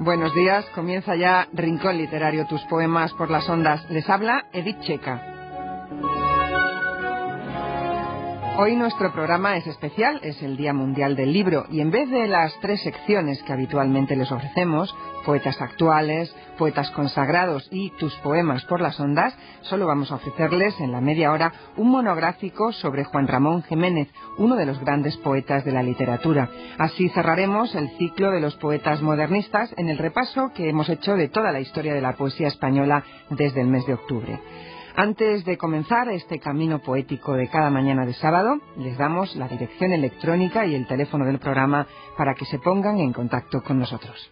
Buenos días, comienza ya Rincón Literario, tus poemas por las ondas. Les habla Edith Checa. Hoy nuestro programa es especial, es el Día Mundial del Libro, y en vez de las 3 secciones que habitualmente les ofrecemos, poetas actuales, poetas consagrados y tus poemas por las ondas, solo vamos a ofrecerles en la media hora un monográfico sobre Juan Ramón Jiménez, uno de los grandes poetas de la literatura. Así cerraremos el ciclo de los poetas modernistas en el repaso que hemos hecho de toda la historia de la poesía española desde el mes de octubre. Antes de comenzar este camino poético de cada mañana de sábado, les damos la dirección electrónica y el teléfono del programa para que se pongan en contacto con nosotros.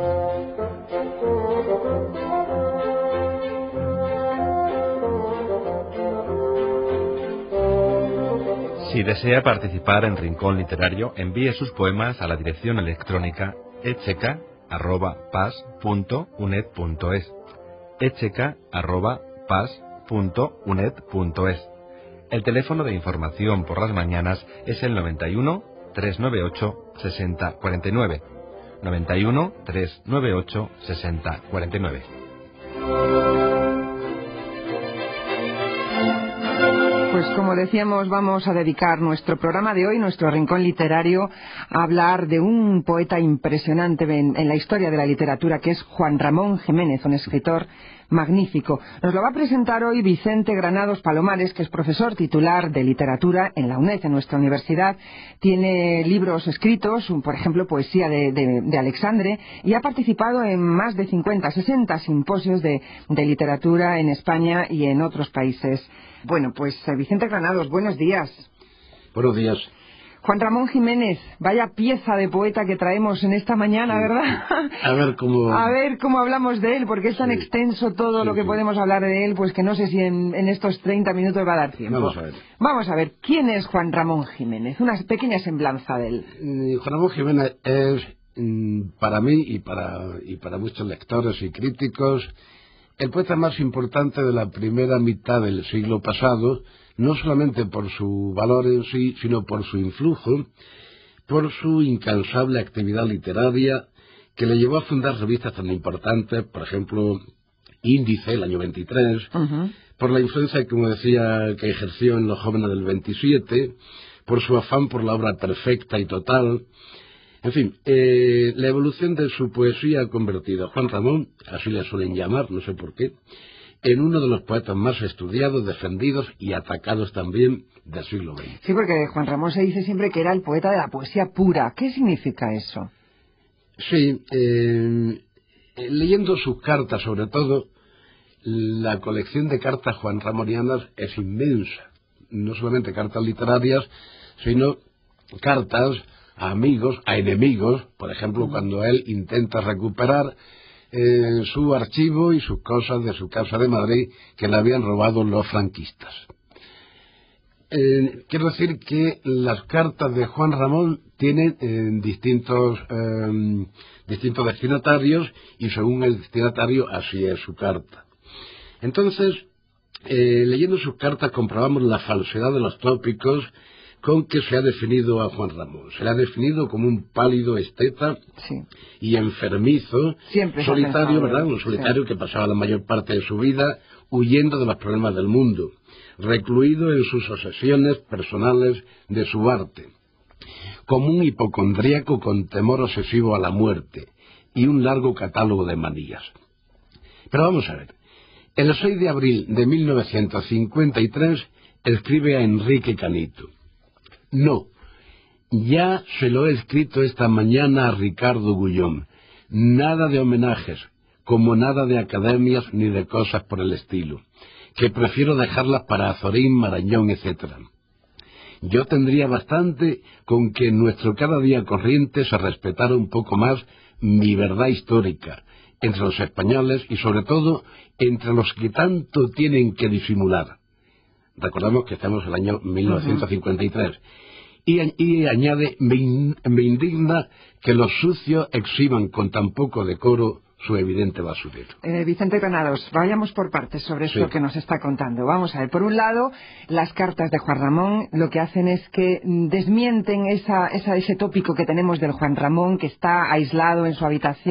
Si desea participar en Rincón Literario, envíe sus poemas a la dirección electrónica echeca@pas.uned.es echeca@pas.uned.es. El teléfono de información por las mañanas es el 91 398 6049. 91 398 6049. Pues como decíamos, vamos a dedicar nuestro programa de hoy, nuestro Rincón Literario, a hablar de un poeta impresionante en la historia de la literatura, que es Juan Ramón Jiménez, un escritor magnífico. Nos lo va a presentar hoy Vicente Granados Palomares, que es profesor titular de literatura en la UNED, en nuestra universidad. Tiene libros escritos, por ejemplo, poesía de Alexandre, y ha participado en más de 50, 60 simposios de literatura en España y en otros países. Bueno, pues Vicente Granados, buenos días. Buenos días. Juan Ramón Jiménez, vaya pieza de poeta que traemos en esta mañana, ¿verdad? A ver cómo hablamos de él, porque es tan extenso todo lo que podemos hablar de él, pues que no sé si en estos 30 minutos va a dar tiempo. Vamos a ver, ¿quién es Juan Ramón Jiménez? Una pequeña semblanza de él. Juan Ramón Jiménez es, para mí y para muchos lectores y críticos, el poeta más importante de la primera mitad del siglo pasado, no solamente por su valor en sí, sino por su influjo, por su incansable actividad literaria, que le llevó a fundar revistas tan importantes, por ejemplo, Índice, el año 23, por la influencia, como decía, que ejerció en los jóvenes del 27, por su afán por la obra perfecta y total. En fin, la evolución de su poesía ha convertido a Juan Ramón, así le suelen llamar, no sé por qué, en uno de los poetas más estudiados, defendidos y atacados también del siglo XX. Sí, porque Juan Ramón se dice siempre que era el poeta de la poesía pura. ¿Qué significa eso? Sí, leyendo sus cartas, sobre todo, la colección de cartas juanramonianas es inmensa. No solamente cartas literarias, sino cartas a amigos, a enemigos, por ejemplo, cuando él intenta recuperar su archivo y sus cosas de su casa de Madrid que le habían robado los franquistas. Quiero decir que las cartas de Juan Ramón tienen distintos destinatarios, y según el destinatario así es su carta. Entonces, leyendo sus cartas comprobamos la falsedad de los tópicos con que se ha definido a Juan Ramón. Se le ha definido como un pálido esteta y enfermizo, solitario, ¿verdad? Un solitario que pasaba la mayor parte de su vida huyendo de los problemas del mundo, recluido en sus obsesiones personales de su arte, como un hipocondríaco con temor obsesivo a la muerte y un largo catálogo de manías. Pero vamos a ver. El 6 de abril de 1953 escribe a Enrique Canito: no, ya se lo he escrito esta mañana a Ricardo Gullón. Nada de homenajes, como nada de academias ni de cosas por el estilo, que prefiero dejarlas para Azorín, Marañón, etc. Yo tendría bastante con que en nuestro cada día corriente se respetara un poco más mi verdad histórica, entre los españoles y sobre todo entre los que tanto tienen que disimular. Recordamos que estamos en el año 1953. Y añade, me indigna que los sucios exhiban con tan poco decoro su evidente basurero. Vicente Granados, vayamos por partes sobre esto que nos está contando. Vamos a ver, por un lado, las cartas de Juan Ramón lo que hacen es que desmienten ese tópico que tenemos del Juan Ramón, que está aislado en su habitación,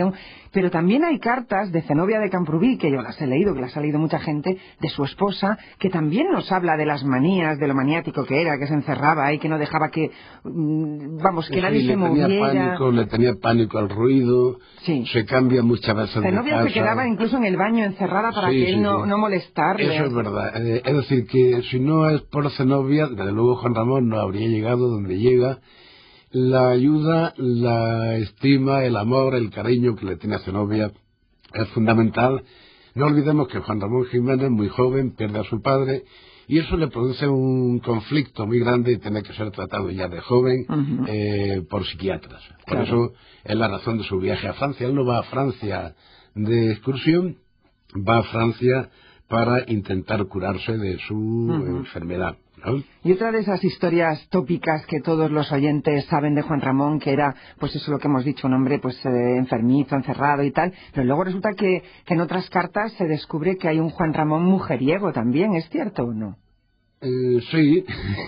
Pero también hay cartas de Zenobia de Camprubí, que yo las he leído, que las ha leído mucha gente, de su esposa, que también nos habla de las manías, de lo maniático que era, que se encerraba y que no dejaba que, que nadie se moviera. Le tenía pánico al ruido, sí. Se cambia muchas veces Zenobia de casa. Se quedaba incluso en el baño encerrada para que él no molestarle. Eso es verdad. Es decir, que si no es por Zenobia, desde luego Juan Ramón no habría llegado donde llega. La ayuda, la estima, el amor, el cariño que le tiene a Zenobia es fundamental. No olvidemos que Juan Ramón Jiménez, muy joven, pierde a su padre y eso le produce un conflicto muy grande y tiene que ser tratado ya de joven por psiquiatras. Por eso es la razón de su viaje a Francia. Él no va a Francia de excursión, va a Francia para intentar curarse de su enfermedad, ¿no? Y otra de esas historias tópicas que todos los oyentes saben de Juan Ramón, que era, pues eso lo que hemos dicho, un hombre pues enfermizo, encerrado y tal, pero luego resulta que en otras cartas se descubre que hay un Juan Ramón mujeriego también, ¿es cierto o no? Sí,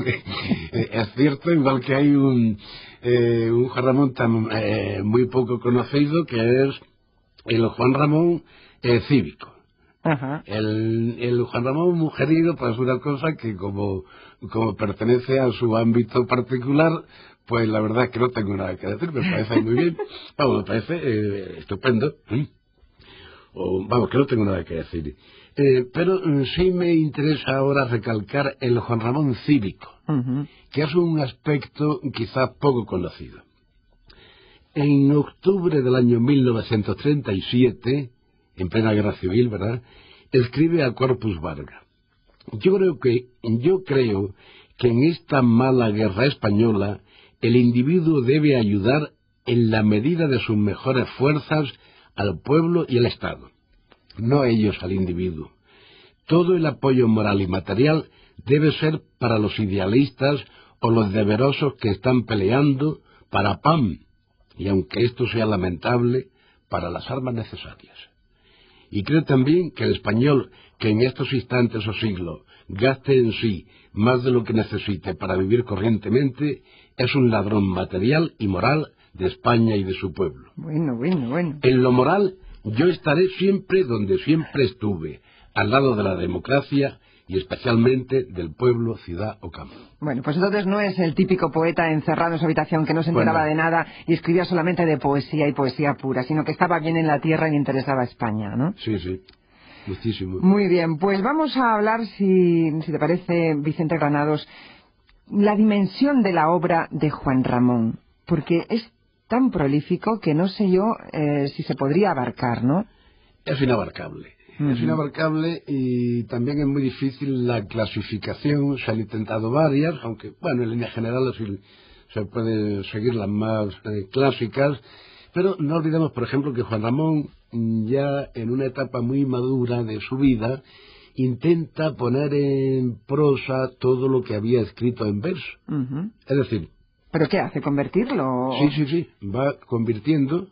es cierto, igual que hay un Juan Ramón muy poco conocido, que es el Juan Ramón cívico. Ajá. El Juan Ramón mujeriego pues es una cosa que como pertenece a su ámbito particular, pues la verdad es que no tengo nada que decir, me parece muy bien, me parece estupendo, que no tengo nada que decir. Pero sí me interesa ahora recalcar el Juan Ramón cívico, que es un aspecto quizás poco conocido. En octubre del año 1937, en plena guerra civil, ¿verdad?, escribe a Corpus Barga: yo creo que en esta mala guerra española el individuo debe ayudar en la medida de sus mejores fuerzas al pueblo y al Estado, no ellos al individuo. Todo el apoyo moral y material debe ser para los idealistas o los deberosos que están peleando para pan, y aunque esto sea lamentable, para las armas necesarias. Y creo también que el español que en estos instantes o siglos gaste en sí más de lo que necesite para vivir corrientemente es un ladrón material y moral de España y de su pueblo. Bueno. En lo moral, yo estaré siempre donde siempre estuve, al lado de la democracia y especialmente del pueblo, ciudad o campo. Bueno, pues entonces no es el típico poeta encerrado en su habitación que no se enteraba de nada y escribía solamente de poesía y poesía pura, sino que estaba bien en la tierra y interesaba a España, ¿no? Sí, muchísimo. Muy bien, pues vamos a hablar, si te parece, Vicente Granados, la dimensión de la obra de Juan Ramón, porque es tan prolífico que no sé yo si se podría abarcar, ¿no? Es inabarcable. Es inabarcable y también es muy difícil la clasificación. Se han intentado varias, aunque, en líneas generales se puede seguir las más clásicas, pero no olvidemos, por ejemplo, que Juan Ramón, ya en una etapa muy madura de su vida, intenta poner en prosa todo lo que había escrito en verso. Es decir, ¿pero qué hace? ¿Convertirlo? Sí. Va convirtiendo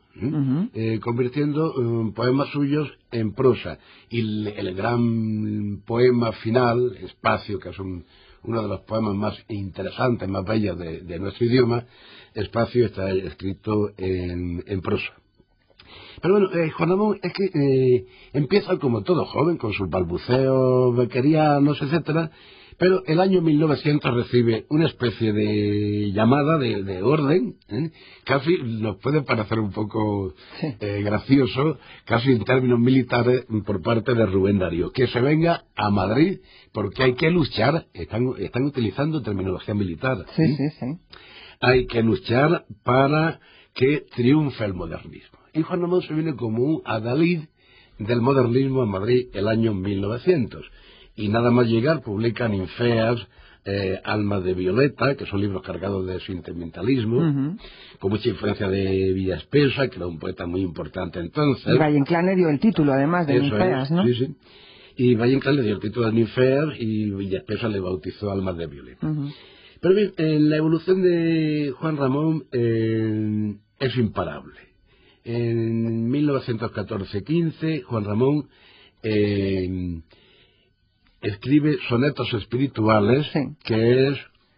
poemas suyos en prosa. Y el gran poema final, Espacio, que es uno de los poemas más interesantes, más bellos de nuestro idioma, Espacio está escrito en prosa. Pero Juan Ramón es que empieza como todo joven, con sus balbuceos bequerianos, etcétera. Pero el año 1900 recibe una especie de llamada de orden, casi nos puede parecer un poco gracioso, casi en términos militares, por parte de Rubén Darío, que se venga a Madrid porque hay que luchar, están utilizando terminología militar. Sí. Hay que luchar para que triunfe el modernismo. Y Juan Ramón se viene como un adalid del modernismo a Madrid el año 1900. Y nada más llegar publica Ninfeas, Almas de Violeta, que son libros cargados de sentimentalismo, con mucha influencia de Villaspesa, que era un poeta muy importante entonces. Y Valle Inclán le dio el título, además, de Ninfeas, ¿no? Sí. Y Valle Inclán le dio el título de Ninfeas y Villaspesa le bautizó Almas de Violeta. Pero bien, la evolución de Juan Ramón es imparable. En 1914-15, Juan Ramón escribe Sonetos Espirituales, que es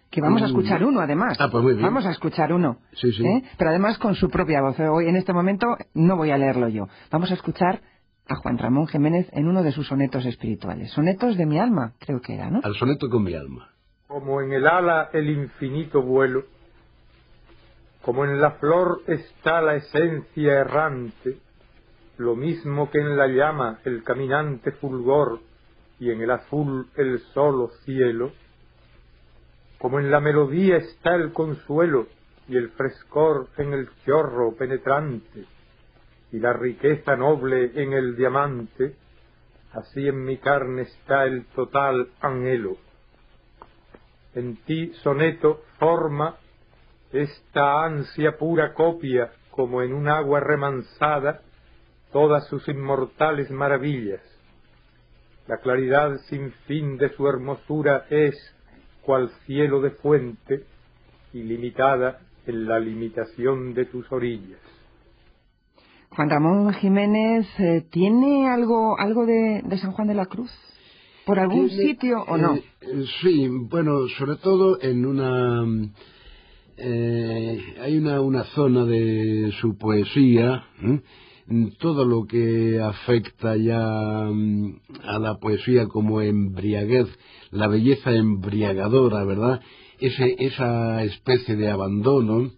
que vamos a escuchar uno además. Pues muy bien. Vamos a escuchar uno. Sí, sí. Pero además con su propia voz. Hoy en este momento no voy a leerlo yo. Vamos a escuchar a Juan Ramón Jiménez en uno de sus sonetos espirituales. Sonetos de mi alma, creo que era, ¿no? Al soneto con mi alma. Como en el ala el infinito vuelo, como en la flor está la esencia errante, lo mismo que en la llama el caminante fulgor y en el azul el solo cielo, como en la melodía está el consuelo y el frescor en el chorro penetrante y la riqueza noble en el diamante, así en mi carne está el total anhelo. En ti, soneto, forma esta ansia pura copia, como en un agua remansada, todas sus inmortales maravillas. La claridad sin fin de su hermosura es, cual cielo de fuente, ilimitada en la limitación de tus orillas. Juan Ramón Jiménez, ¿tiene algo de San Juan de la Cruz? ¿Por algún sitio o no? Sí, bueno, sobre todo en una... hay una zona de su poesía, todo lo que afecta ya a la poesía como embriaguez, la belleza embriagadora, ¿verdad? Esa especie de abandono.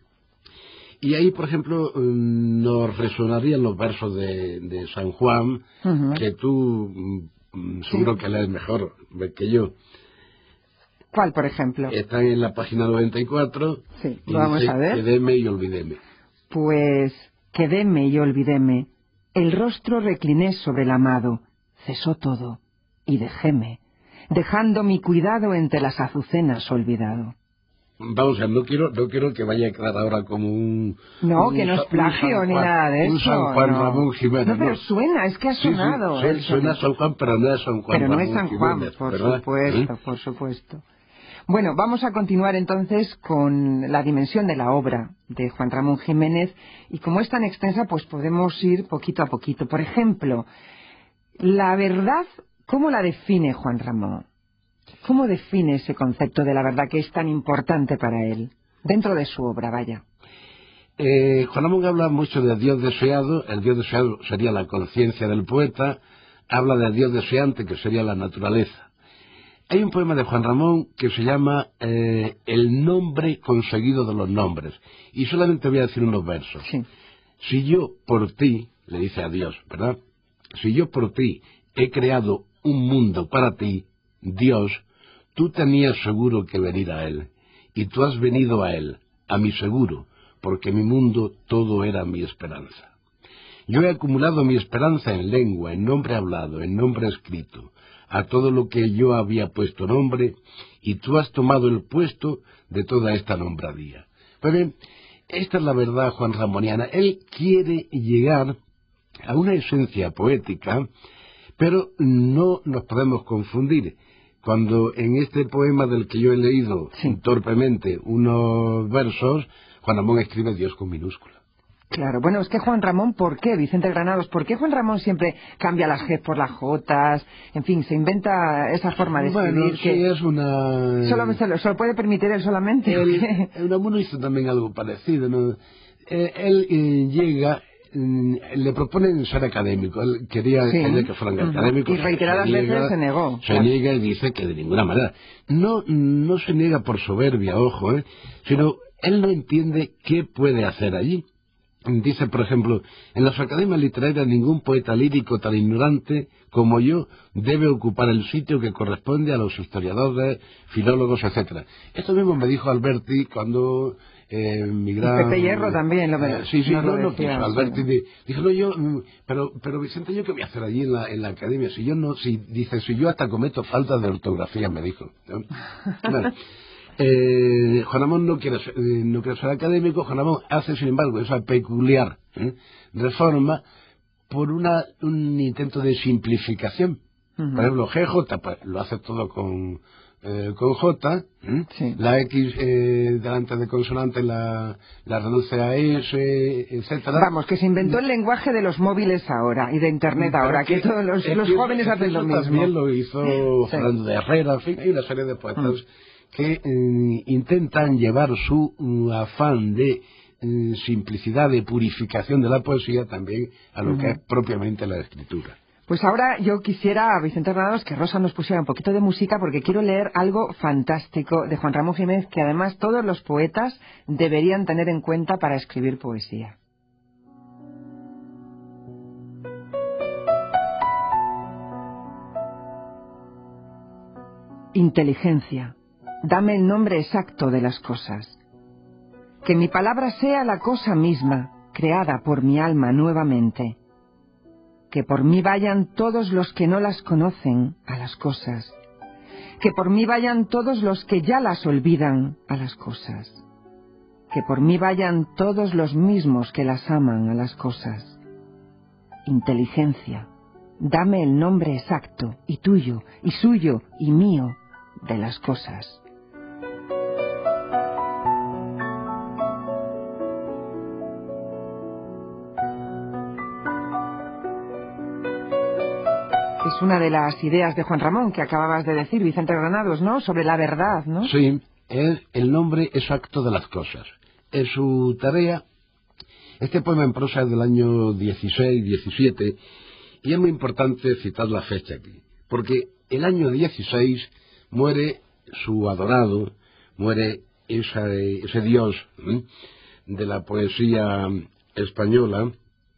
Y ahí, por ejemplo, nos resonarían los versos de San Juan, que tú seguro que lees mejor que yo. ¿Cuál, por ejemplo? Están en la página 94. Sí, y vamos dice, a ver. Quedéme y olvidéme. Pues quedéme y olvidéme. El rostro recliné sobre el amado. Cesó todo y dejéme, dejando mi cuidado entre las azucenas olvidado. Vamos a ver, no quiero que vaya a quedar ahora como un... No, que no es plagio ni nada de eso. Un San Juan Ramón Jiménez. No, pero suena, es que ha sonado. Sí, suena San Juan, pero no es San Juan. Pero no Ramón es San Juan, Jiménez, por ¿verdad? supuesto, por supuesto. Bueno, vamos a continuar entonces con la dimensión de la obra de Juan Ramón Jiménez, y como es tan extensa, pues podemos ir poquito a poquito. Por ejemplo, la verdad, ¿cómo la define Juan Ramón? ¿Cómo define ese concepto de la verdad que es tan importante para él, dentro de su obra, vaya? Juan Ramón habla mucho de Dios deseado. El Dios deseado sería la conciencia del poeta. Habla de Dios deseante, que sería la naturaleza. Hay un poema de Juan Ramón que se llama El nombre conseguido de los nombres. Y solamente voy a decir unos versos. Sí. Si yo por ti, le dice a Dios, ¿verdad? Si yo por ti he creado un mundo para ti, Dios, tú tenías seguro que venir a él. Y tú has venido a él, a mi seguro, porque mi mundo todo era mi esperanza. Yo he acumulado mi esperanza en lengua, en nombre hablado, en nombre escrito, a todo lo que yo había puesto nombre, y tú has tomado el puesto de toda esta nombradía. Pues bien, esta es la verdad juan ramoniana. Él quiere llegar a una esencia poética, pero no nos podemos confundir. Cuando en este poema del que yo he leído torpemente unos versos, Juan Ramón escribe Dios con minúscula. Claro, bueno, es que Juan Ramón, ¿por qué? Vicente Granados, ¿por qué Juan Ramón siempre cambia las G por las J? En fin, se inventa esa forma de escribir. Bueno, sí, que es una... ¿Se lo puede permitir él solamente? El Unamuno hizo también algo parecido, ¿no? Él llega... le proponen ser académico. Él quería que fueran académicos. Y reiteradas veces se negó. Se niega y dice que de ninguna manera. No se niega por soberbia, ojo, sino él no entiende qué puede hacer allí. Dice, por ejemplo, en las academias literarias ningún poeta lírico tan ignorante como yo debe ocupar el sitio que corresponde a los historiadores, filólogos, etcétera. Esto mismo me dijo Alberti cuando mi gran... Pepe Hierro también lo Alberti dijo, no, yo, pero Vicente, ¿yo qué voy a hacer allí en la academia? Si yo hasta cometo faltas de ortografía, me dijo, ¿no? Bueno, Juan Ramón no quiere ser académico. Juan Ramón hace, sin embargo, esa peculiar reforma por un intento de simplificación. Por ejemplo, GJ lo hace todo con J, la X delante de consonante la reduce a S, etcétera. Vamos, que se inventó el lenguaje de los móviles ahora y de Internet ahora, que todos los jóvenes hacen lo mismo. También lo hizo Fernando de Herrera, en fin, hay una serie de poetas que intentan llevar su afán de simplicidad, de purificación de la poesía también a lo que es propiamente la escritura. Pues ahora yo quisiera, Vicente Granados, que Rosa nos pusiera un poquito de música, porque quiero leer algo fantástico de Juan Ramón Jiménez que además todos los poetas deberían tener en cuenta para escribir poesía. Inteligencia, dame el nombre exacto de las cosas. Que mi palabra sea la cosa misma, creada por mi alma nuevamente. Que por mí vayan todos los que no las conocen a las cosas. Que por mí vayan todos los que ya las olvidan a las cosas. Que por mí vayan todos los mismos que las aman a las cosas. Inteligencia, dame el nombre exacto, y tuyo, y suyo, y mío, de las cosas. Es una de las ideas de Juan Ramón que acababas de decir, Vicente Granados, ¿no? Sobre la verdad, ¿no? Sí, es el nombre exacto de las cosas. Es su tarea. Este poema en prosa es del año 16-17 y es muy importante citar la fecha aquí, porque el año 16 muere su adorado, muere ese dios de la poesía española,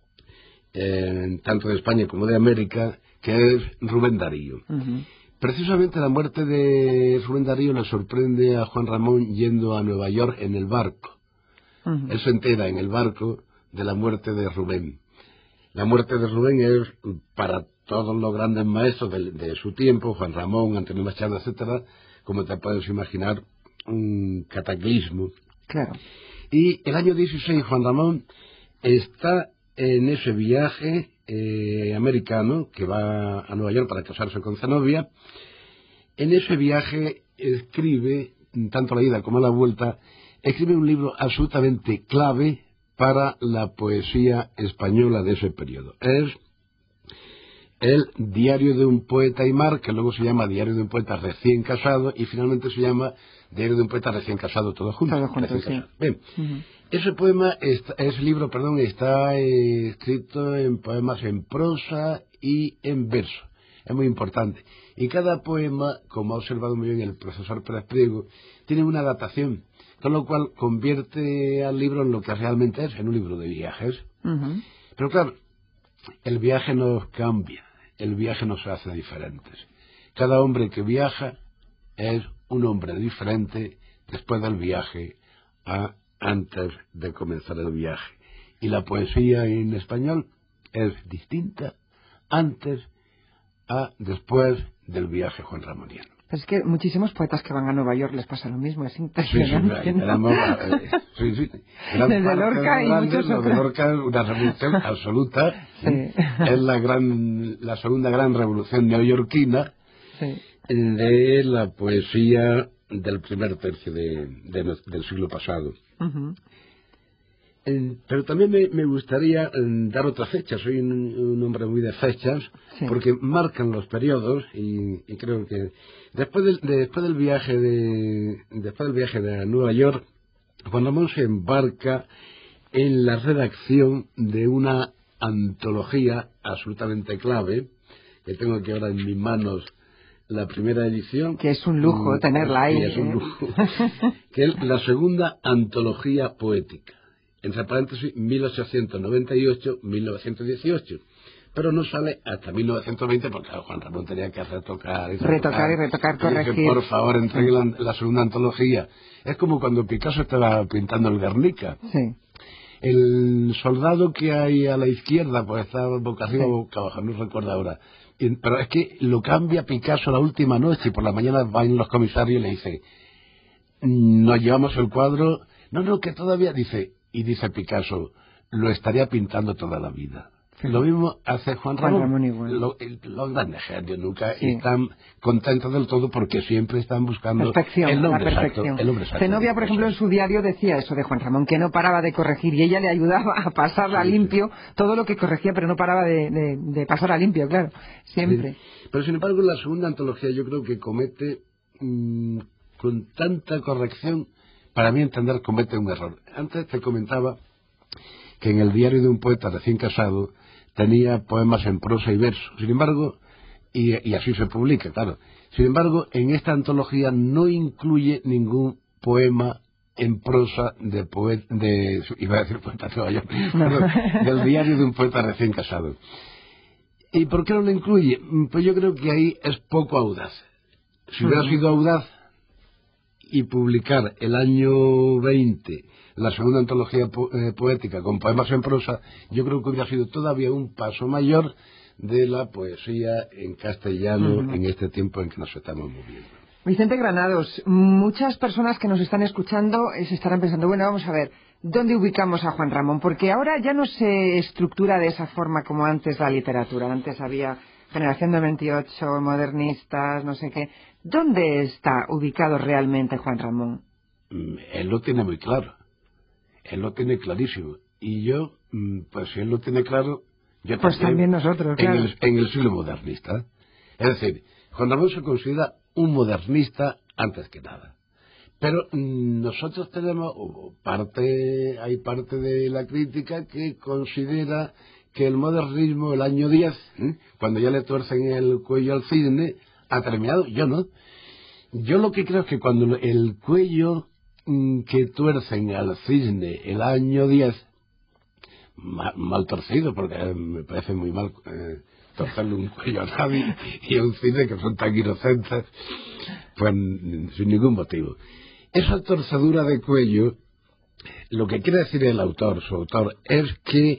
tanto de España como de América, que es Rubén Darío. Precisamente la muerte de Rubén Darío le sorprende a Juan Ramón yendo a Nueva York en el barco. Él se entera en el barco de la muerte de Rubén. La muerte de Rubén es, para todos los grandes maestros de su tiempo, Juan Ramón, Antonio Machado, etcétera, como te puedes imaginar, un cataclismo. Claro. Y el año 16 Juan Ramón está en ese viaje americano, que va a Nueva York para casarse con Zenobia. En ese viaje escribe, tanto la ida como la vuelta, escribe un libro absolutamente clave para la poesía española de ese periodo. Es el Diario de un poeta y mar, que luego se llama Diario de un poeta recién casado, y finalmente se llama Diario de un poeta recién casado, todo junto. Todo junto, sí. Bien. Ese libro está escrito en poemas en prosa y en verso. Es muy importante. Y cada poema, como ha observado muy bien el profesor Pérez Priego, tiene una datación, con lo cual convierte al libro en lo que realmente es, en un libro de viajes. Pero claro, el viaje nos cambia, el viaje nos hace diferentes. Cada hombre que viaja es un hombre diferente después del viaje a antes de comenzar el viaje. Y la poesía en español es distinta antes a después del viaje juanramoniano. Pero es que muchísimos poetas que van a Nueva York les pasa lo mismo, es impresionante. Desde Lorca y muchos otros. De Lorca es una revolución absoluta. Es la segunda gran revolución neoyorquina de la poesía del primer tercio del siglo pasado. Pero también me gustaría dar otra fecha. Soy un hombre muy de fechas, porque marcan los periodos, y creo que después del viaje de Nueva York, Juan Ramón se embarca en la redacción de una antología absolutamente clave, que tengo aquí ahora en mis manos la primera edición. Que es un lujo tenerla ahí. Es un lujo. Que es la segunda antología poética. Entre paréntesis, 1898-1918. Pero no sale hasta 1920 porque Juan Ramón tenía que retocar, corregir. Que por favor entregue la segunda antología. Es como cuando Picasso estaba pintando el Guernica. El soldado que hay a la izquierda, pues está boca arriba o boca abajo, no recuerdo ahora. Pero es que lo cambia Picasso la última noche y por la mañana van los comisarios y le dice: nos llevamos el cuadro. No, que todavía dice Picasso, lo estaría pintando toda la vida. Lo mismo hace Juan Ramón. Los grandes genios nunca están contentos del todo porque siempre están buscando el nombre exacto. Zenobia, por ejemplo, en su diario decía eso de Juan Ramón, que no paraba de corregir y ella le ayudaba a pasarla a limpio todo lo que corregía, pero no paraba de pasar a limpio, claro, siempre. Pero sin embargo, la segunda antología yo creo que comete con tanta corrección, para mí entender comete un error. Antes te comentaba que en el diario de un poeta recién casado tenía poemas en prosa y verso. Sin embargo, y así se publica, claro. Sin embargo, en esta antología no incluye ningún poema en prosa iba a decir poeta, del diario de un poeta recién casado. ¿Y por qué no lo incluye? Pues yo creo que ahí es poco audaz. Si hubiera sido audaz y publicar el año 20 la segunda antología poética con poemas en prosa, yo creo que hubiera sido todavía un paso mayor de la poesía en castellano en este tiempo en que nos estamos moviendo. Vicente Granados, muchas personas que nos están escuchando se estarán pensando, bueno, vamos a ver, ¿dónde ubicamos a Juan Ramón? Porque ahora ya no se estructura de esa forma como antes la literatura. Antes había Generación de 28, modernistas, no sé qué. ¿Dónde está ubicado realmente Juan Ramón? Él lo tiene muy claro. Él lo tiene clarísimo. Y yo, pues si él lo tiene claro, yo pues también nosotros, claro. En el siglo modernista. Es decir, Juan Ramón se considera un modernista antes que nada. Pero nosotros tenemos hay parte de la crítica que considera que el modernismo, el año 10, cuando ya le tuercen el cuello al cisne, ha terminado. Yo no. Yo lo que creo es que cuando el cuello que tuercen al cisne el año 10, mal torcido, porque me parece muy mal torcerle un cuello a nadie y a un cisne que son tan inocentes, pues sin ningún motivo. Esa torcedura de cuello, lo que quiere decir su autor, es que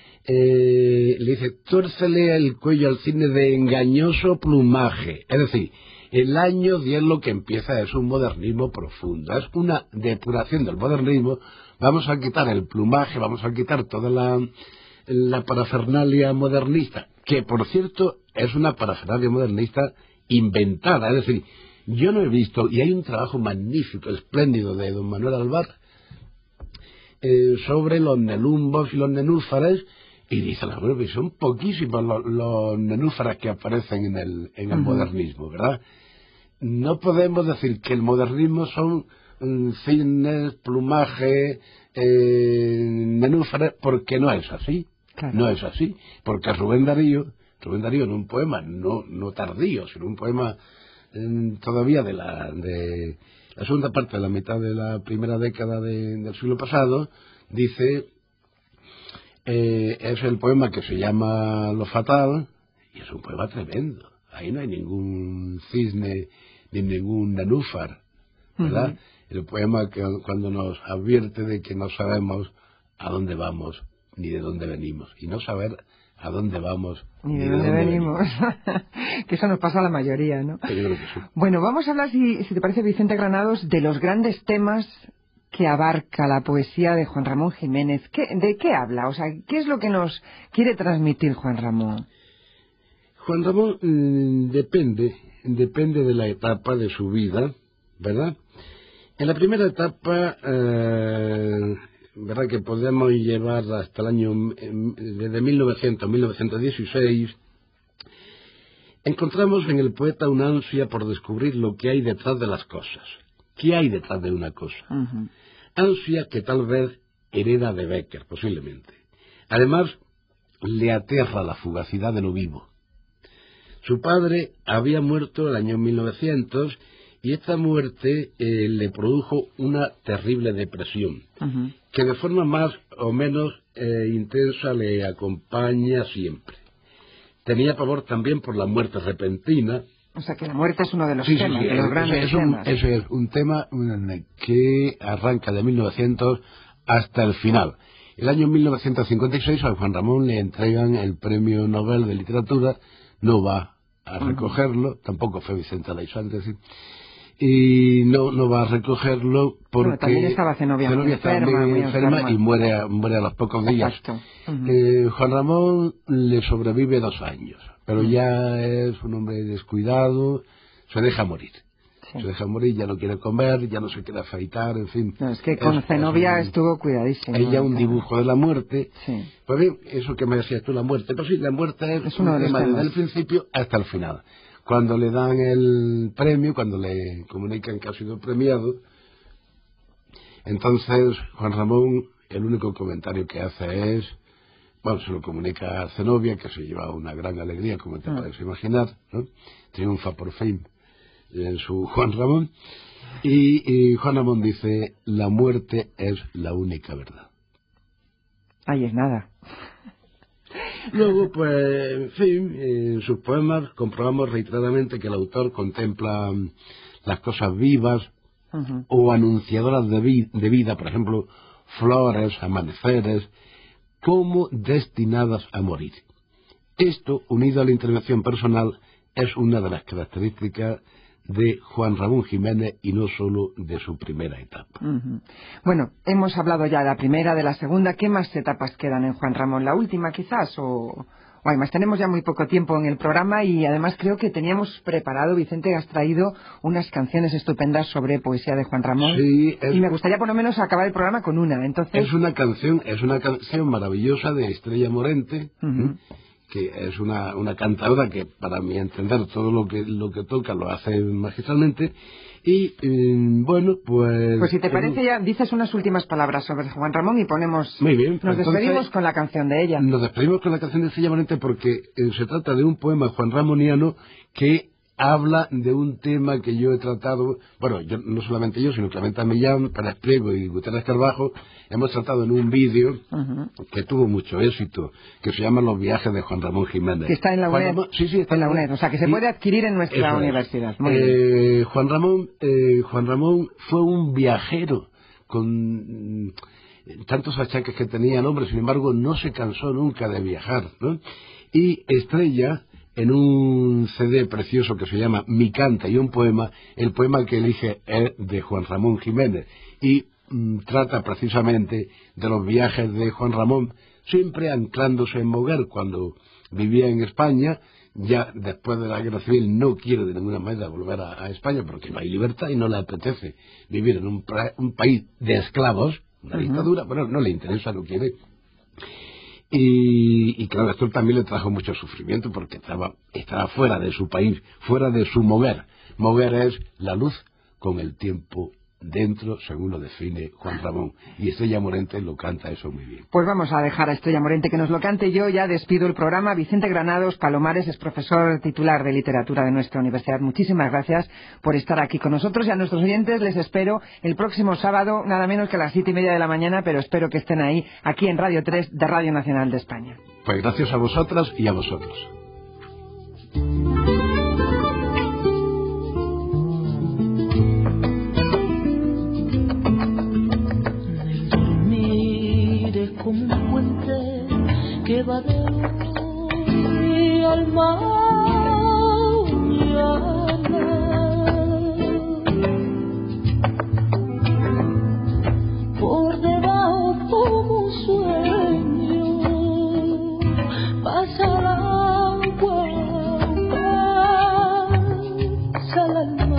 le dice, tuércele el cuello al cisne de engañoso plumaje. Es decir, el año 10 lo que empieza es un modernismo profundo, es una depuración del modernismo. Vamos a quitar el plumaje, vamos a quitar toda la parafernalia modernista, que por cierto es una parafernalia modernista inventada. Es decir, yo no he visto, y hay un trabajo magnífico, espléndido de don Manuel Alvar sobre los nelumbos y los nenúfares, y dice, bueno, son poquísimos los nenúfares que aparecen en el modernismo, ¿verdad? No podemos decir que el modernismo son cisnes, plumaje, nenúfares, porque no es así. Claro. No es así, porque Rubén Darío en un poema no tardío, sino un poema todavía de la segunda parte de la mitad de la primera década del siglo pasado, dice, es el poema que se llama Lo Fatal, y es un poema tremendo. Ahí no hay ningún cisne ni ningún nenúfar, ¿verdad? El poema que cuando nos advierte de que no sabemos a dónde vamos ni de dónde venimos, y no saber a dónde vamos ni de dónde venimos. Que eso nos pasa a la mayoría, ¿no? Yo creo que sí. Bueno, vamos a hablar, si te parece, Vicente Granados, de los grandes temas que abarca la poesía de Juan Ramón Jiménez. ¿De qué habla? O sea, ¿qué es lo que nos quiere transmitir Juan Ramón? Juan Ramón depende de la etapa de su vida, ¿verdad? En la primera etapa, ¿verdad?, que podemos llevar hasta el año, desde 1900 a 1916, encontramos en el poeta una ansia por descubrir lo que hay detrás de las cosas. ¿Qué hay detrás de una cosa? Ansia que tal vez hereda de Becker, posiblemente. Además, le aterra la fugacidad de lo vivo. Su padre había muerto el año 1900 y esta muerte le produjo una terrible depresión, que de forma más o menos intensa le acompaña siempre. Tenía pavor también por la muerte repentina. O sea que la muerte es uno de los temas, de los grandes temas. Ese es un tema que arranca de 1900 hasta el final. El año 1956 a Juan Ramón le entregan el Premio Nobel de Literatura, no va a recogerlo, tampoco fue Vicente Aleixandre, ¿sí? Y no va a recogerlo porque... Bueno, también estaba Zenobia muy enferma y muere a los pocos días. Juan Ramón le sobrevive 2 años, pero ya es un hombre descuidado, se deja morir. Sí. Se deja morir, ya no quiere comer, ya no se quiere afeitar, en fin. No, es que con Zenobia estuvo cuidadísimo. Ella un dibujo de la muerte. Sí. Pues bien, eso que me decías tú, la muerte. Pero sí, la muerte es un tema desde el principio hasta el final. cuando le dan el premio, cuando le comunican que ha sido premiado, entonces Juan Ramón, el único comentario que hace es, bueno, se lo comunica a Zenobia, que se lleva una gran alegría, como te puedes imaginar, ¿no? Triunfa por fin en su Juan Ramón, y Juan Ramón dice: la muerte es la única verdad. Ahí es nada. Luego, pues, en fin, en sus poemas comprobamos reiteradamente que el autor contempla las cosas vivas o anunciadoras de vida, por ejemplo, flores, amaneceres, como destinadas a morir. Esto, unido a la intervención personal, es una de las características de Juan Ramón Jiménez y no solo de su primera etapa. Bueno, hemos hablado ya de la primera, de la segunda. ¿Qué más etapas quedan en Juan Ramón? ¿La última quizás? ¿O hay más? Tenemos ya muy poco tiempo en el programa y además creo que teníamos preparado, Vicente, has traído unas canciones estupendas sobre poesía de Juan Ramón. Sí, y me gustaría por lo menos acabar el programa con una. Entonces, es una canción maravillosa de Estrella Morente, que es una cantadora que, para mi entender, todo lo que toca lo hace magistralmente. Y bueno, pues si te parece, ya dices unas últimas palabras sobre Juan Ramón y ponemos... Muy bien, nos despedimos con la canción de ella. Nos despedimos con la canción de Estrella Morente porque se trata de un poema juanramoniano que habla de un tema que yo he tratado, bueno, no solamente yo, sino Clemente Millán, Pérez Pliego y Gutiérrez Carbajo, hemos tratado en un vídeo que tuvo mucho éxito, que se llama Los viajes de Juan Ramón Jiménez. Que está en la UNED. Sí, está en la UNED, o sea, que se puede adquirir en nuestra universidad. Muy bien. Juan Ramón fue un viajero con tantos achaques que tenía el hombre, sin embargo, no se cansó nunca de viajar, ¿no? Y Estrella, en un CD precioso que se llama Mi canta y un poema, el poema que elige es de Juan Ramón Jiménez y trata precisamente de los viajes de Juan Ramón, siempre anclándose en Moguer cuando vivía en España. Ya después de la guerra civil no quiere de ninguna manera volver a España porque no hay libertad y no le apetece vivir en un país de esclavos, una dictadura, bueno, no le interesa, no quiere. Y claro, esto también le trajo mucho sufrimiento porque estaba fuera de su país, fuera de su Moguer. Moguer es la luz con el tiempo dentro, según lo define Juan Ramón. Y Estrella Morente lo canta eso muy bien. Pues vamos a dejar a Estrella Morente que nos lo cante. Yo ya despido el programa. Vicente Granados Palomares es profesor titular de literatura de nuestra universidad. Muchísimas gracias por estar aquí con nosotros y a nuestros oyentes les espero el próximo sábado, nada menos que a las 7:30 de la mañana, pero espero que estén ahí, aquí en Radio 3 de Radio Nacional de España. Pues gracias a vosotras y a vosotros. Como un puente que va de hoy al mar y al mar. Por debajo como un sueño pasa el agua, pasa el alma,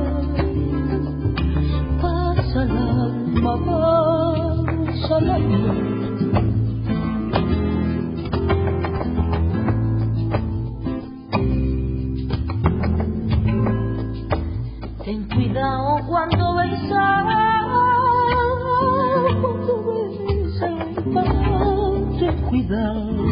pasa el alma, pasa el alma. Ten cuidado cuando besas, ten cuidado.